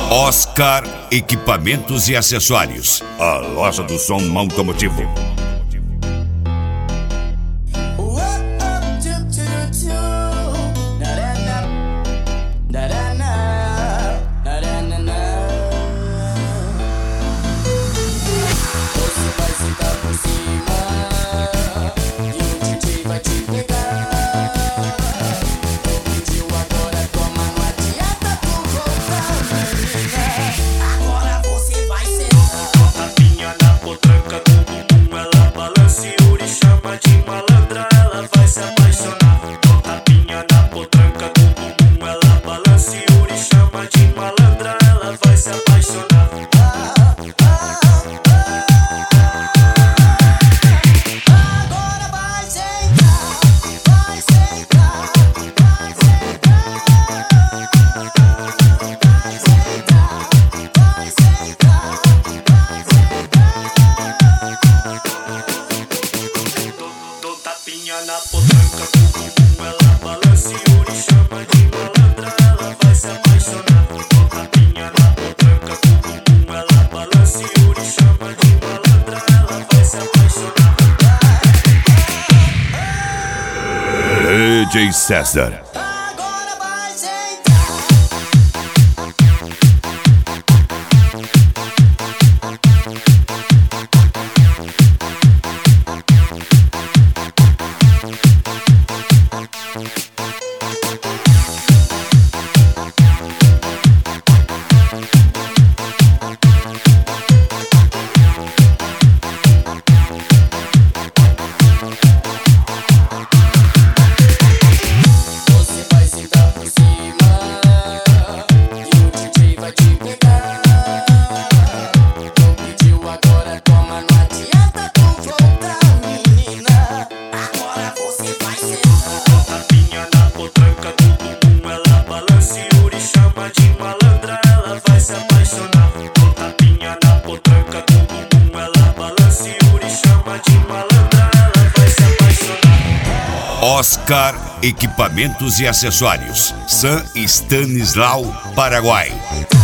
Oscar Equipamentos e Acessórios. A loja do som automotivo. Na potranca do bumbum, ela balança e Yuri chama de malandra, ela vai se apaixonar. Tapinha na potranca do bumbum, ela balança e Yuri chama de malandra, ela vai se apaixonar. DJ César. Oscar Equipamentos e Acessórios. San Stanislau, Paraguai.